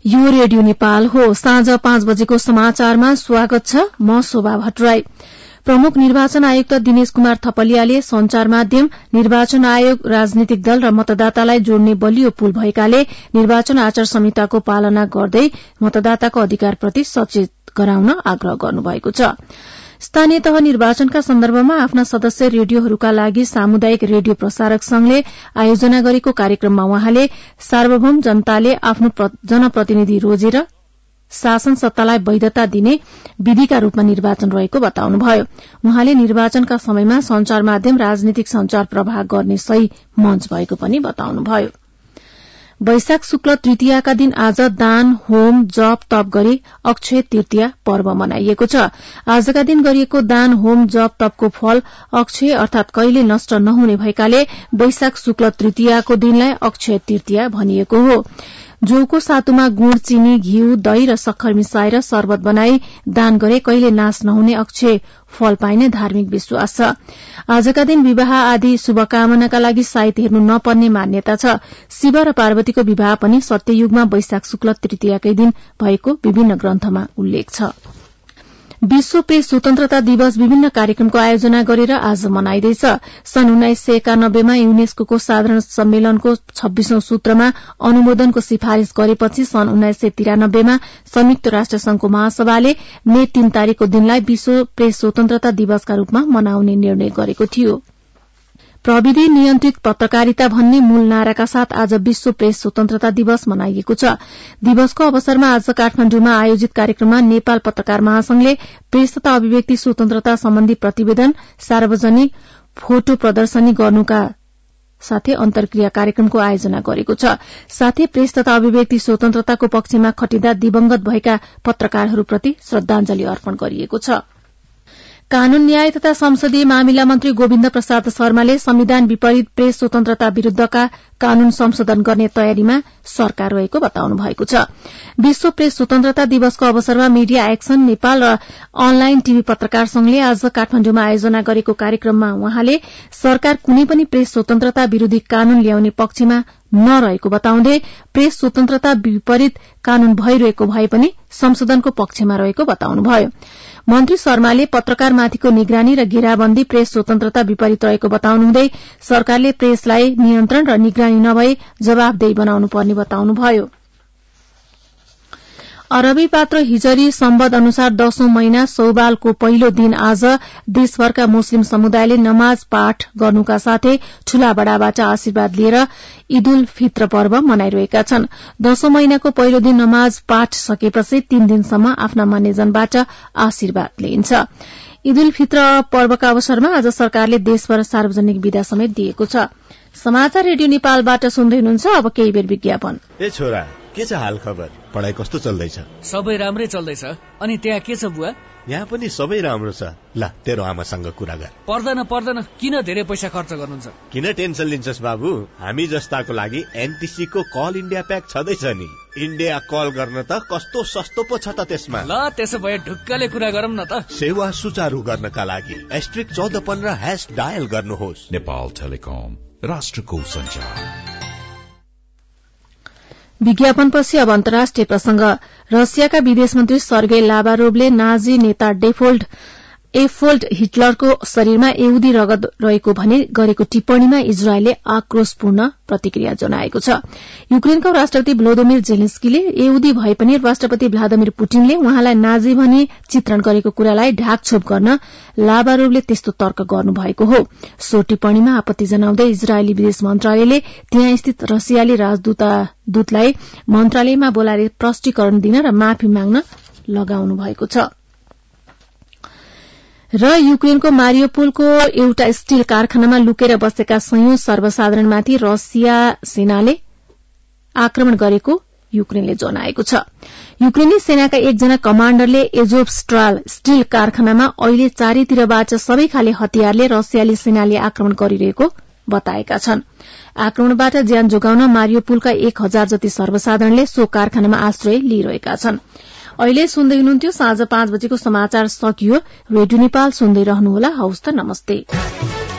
यो रेडियो नेपाल हो। साँझ 5 बजेको समाचारमा स्वागत छ। म शोभा भट्टराई। प्रमुख निर्वाचन आयुक्त दिनेश कुमार थपलियाले संचार माध्यम, निर्वाचन आयोग, राजनीतिक दल र मतदातालाई जोड्ने बलियो पुल भएकाले निर्वाचन आचार संहिताको पालना गर्दै मतदाताको अधिकारप्रति सचेत गराउन आग्रह गर्नुभएको छ। स्थानीय तह निर्वाचनका सन्दर्भमा आफ्ना सदस्य रेडियोहरूका लागि सामुदायिक रेडियो प्रसारक संघले आयोजना गरेको कार्यक्रममा उहाँले सार्वभौम जनताले आफ्नो जनप्रतिनिधि रोजेर शासन सत्तालाई वैधता दिने विधिका रूपमा निर्वाचन रहेको बताउनुभयो। उहाँले निर्वाचनका समयमा संचार माध्यम राजनीतिक संचार प्रभाव गर्ने सही मञ्च भएको पनि बताउनुभयो। वैशाख शुक्ल तृतीयाका दिन आज दान, होम, जप, तप गरी अक्षय तृतीया पर्व मनाइएको छ। आजका दिन गरिएको दान, होम, जप, तपको फल अक्षय अर्थात कहिले नष्ट नहुने भएकाले वैशाख शुक्ल तृतीयाको दिनलाई अक्षय तृतीया भनिएको हो। जौको सातुमा गुड़, चिनी, घिउ, दही र सक्खर मिसाएर शरबत बनाई दान गरे कहिले नाश नहुने अक्षय फल पाइने धार्मिक विश्वास छ। आजका दिन विवाह आदि शुभकामनाका लागि साइत हेर्नु नपर्ने मान्यता छ। शिव र पार्वतीको विवाह पनि सत्ययुगमा वैशाख शुक्ल तृतीयाकै दिन भएको विभिन्न ग्रन्थमा उल्लेख छ। विश्व प्रेस स्वतन्त्रता दिवस विभिन्न कार्यक्रमको आयोजना गरेर आज मनाइँदैछ। सन् 1991 मा युनेस्को साधारण सम्मेलनको 26औं सूत्रमा अनुमोदनको सिफारिश गरेपछि सन् 1993 मा संयुक्त राष्ट्र संघको महासभाले मे 3 तारिकको दिनलाई विश्व प्रेस स्वतन्त्रता दिवसका रूपमा मनाउने निर्णय गरेको थियो। प्रविधि नियन्त्रित पत्रकारिता भन्ने मूल नाराका साथ आज विश्व प्रेस स्वतन्त्रता दिवस मनाइएको छ। दिवसको अवसरमा आज काठमाण्डुमा आयोजित कार्यक्रममा नेपाल पत्रकार महासंघले प्रेस तथा अभिव्यक्ति स्वतन्त्रता सम्बन्धी प्रतिवेदन सार्वजनिक फोटो प्रदर्शनी गर्नुका साथै अन्तर्क्रिया कार्यक्रमको आयोजना गरेको छ। साथै प्रेस तथा अभिव्यक्ति स्वतन्त्रताको पक्षमा खटिँदा दिवंगत भएका पत्रकारहरूप्रति श्रद्धाञ्जली अर्पण गरिएको छ। कानून न्याय तथा संसदीय मामिला मन्त्री गोविन्द प्रसाद शर्माले संविधान विपरीत प्रेस स्वतन्त्रता विरूद्धका कानून संशोधन गर्ने तयारीमा सरकार रहेको बताउनु भएको छ। विश्व प्रेस स्वतन्त्रता दिवसको अवसरमा मीडिया एक्सन नेपाल र अनलाइन टीभी पत्रकार संघले आज काठमाण्डुमा आयोजना गरेको कार्यक्रममा उहाँले सरकार कुनै पनि प्रेस स्वतन्त्रता विरोधी कानून ल्याउने पक्षमा नरहेको बताउँदै प्रेस स्वतन्त्रता विपरीत कानून भइरहेको भए पनि संशोधनको पक्षमा रहेको बताउनुभयो। मन्त्री शर्माले पत्रकारमाथिको निगरानी र घेराबन्दी प्रेस स्वतन्त्रता विपरीत रहेको बताउनुहुँदै सरकारले प्रेसलाई नियन्त्रण र निगरानी नभई जवाफदेही बनाउनु पर्ने बताउनुभयो। अरबी पात्र हिजरी सम्बत अनुसार 10औं महिना शौवालको पहिलो दिन आज देशभरका मुस्लिम समुदायले नमाज पाठ गर्नुका साथै ठूला बडाबाट आशीर्वाद लिएर ईद उल फित्र पर्व मनाइरहेका छन्। 10औं महिनाको पहिलो दिन नमाज पाठ सकेपछि 3 दिनसम्म आफ्ना मान्यजनबाट आशीर्वाद लिइन्छ। ईद उल फित्र पर्वका अवसरमा आज सरकारले देशभर सार्वजनिक विदा समेत दिएको छ। समाचार रेडियो नेपालबाट सुन्दै हुनुहुन्छ। अब केही बेर विज्ञापन। ए छोरा, के छ हाल खबर? पढाइ कस्तो चल्दैछ? सबै राम्रै चल्दैछ। अनि त्यहाँ के छ बुवा? यहाँ पनि सबै राम्रो छ। ल तेरो आमासँग कुरा गर। पर्दैन, किन धेरै पैसा खर्च गर्नुहुन्छ? किन टेन्सन लिन्छस् बाबु? हामी जस्ताको लागि एनटीसी को कल इन्डिया प्याक छदैछ नि। इन्डिया कल गर्न त कस्तो सस्तो पो छ त त्यसमा। ल त्यसो भए ढुक्कले कुरा गरौँ न त। सेवा सुचारू गर्नका लागि *1415# डायल गर्नुहोस्। नेपाल टेलिकम, राष्ट्रको सञ्चार। विज्ञापनपछि अब अन्तर्राष्ट्रिय प्रसंग। रसियाका विदेश मन्त्री सर्गेई लाभारोभले नाजी नेता एडोल्फ हिटलरको शरीरमा यहुदी रगत रहेको भनी गरेको टिप्पणीमा इजरायलले आक्रोशपूर्ण प्रतिक्रिया जनाएको छ। युक्रेनको राष्ट्रपति भ्लोदिमिर जेलेन्स्कीले यहुदी भए पनि राष्ट्रपति भ्लादिमिर पुटिनले उहाँलाई नाजी भनी चित्रण गरेको कुरालाई ढाकछोप गर्न लाभारोभले त्यस्तो तर्क गर्नुभएको हो। सो टिप्पणीमा आपत्ति जनाउँदै इजरायली विदेश मन्त्रालयले त्यहाँ स्थित रसियाली राजदूतलाई मन्त्रालयमा बोलाएर प्रष्टीकरण दिन र माफी माग्न लगाउनु भएको छ। र युक्रेनको मारियोपोलको एउटा स्टील कारखानामा लुकेर बसेका सयौं सर्वसाधारणमाथि रसिया सेनाले आक्रमण गरेको युक्रेनले जनाएको छ। युक्रेनी सेनाका एकजना कमाण्डरले एजोभस्ट्राल स्टील कारखानामा अहिले चारैतिरबाट सबै खाले हतियारले रसियाली सेनाले आक्रमण गरिरहेको बताएका छन्। आक्रमणबाट ज्यान जोगाउन मारियोपोलका 1000 जति सर्वसाधारणले सो कारखानामा आश्रय लिइरहेका छन्। अहिले सुन्दै हुनुहुन्थ्यो। साँझ 5 बजेको समाचार सकियो। रेडियो नेपाल सुन्दै रहनुहोला। हवस् त, नमस्ते।